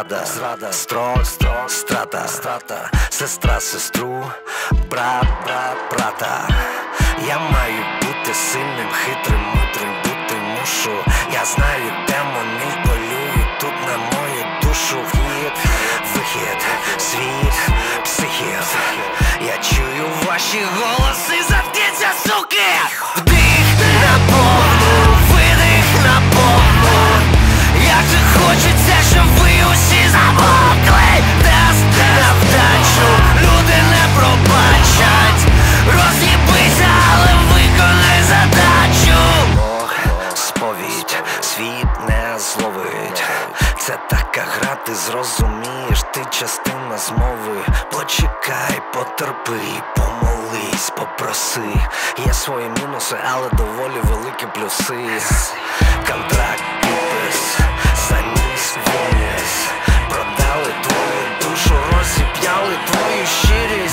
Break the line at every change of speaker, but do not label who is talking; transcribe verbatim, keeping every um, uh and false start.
зрада, зрада, строк, строк, страта, страта, сестра, сестру, брат, брат, брата. Я маю бути сильним, хитрим, мудрим, бути мушу. Я знаю, демони полюють тут на мою душу. Вхід, вихід, світ, психів. Я чую ваші голоси, заткніться, суки! Вдих на повну, видих на повну. Як же хочеться, щоб ви усі замовкли. Тест на вдачу, люди не пробачать. Роз'їбися, але виконай задачу. Бог, сповідь, світ не зловить. Це така гра, ти зрозумієш, ти частина змови. Почекай, потерпи, помолись, попроси. Є свої мінуси, але доволі великі плюси. Контракт, підпис, заніс вниз. Продали твою душу, розіп'яли твою щирість.